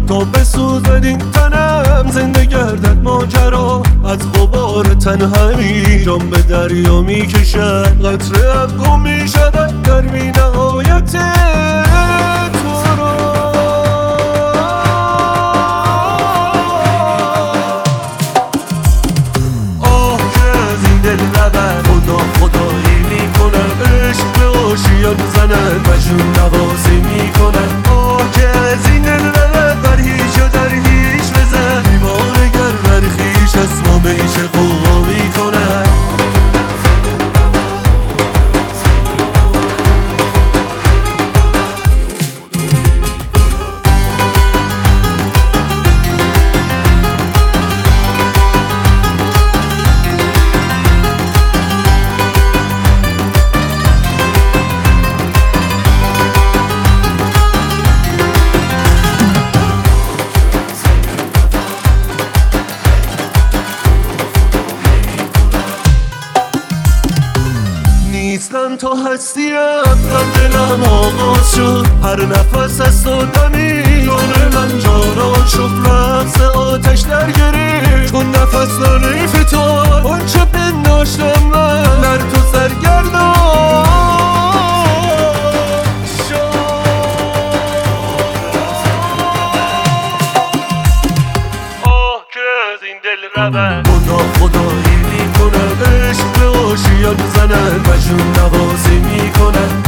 تا بسوزد این تنم، زنده گردد ماجرا. از غبار تنهایی جام به دریا میکشد، قطره ام گم میشود در بی نهایت تو را. آه که از این دل نبر، خدا خدایی میکنم، عشق به آشیان زند، مجنون نوازی میکنم. آه که از این دل نبر، بر هیچ و در هیچ بزن، بیمار گر بر خویش از ما به هیچ قوا میکنم. نیستم تا هستیم، من دلم آغاز شد، هر نفس از تو دمی جان من جانان شد. رقص آتش در گریه چون نفس نمیفتاد، آنچه پنداشتم من در تو سرگردان شد. آه که از این دل رود، خدا خدایی میکنم، عشق به آشیان زند، مجنون نوازی میکنم.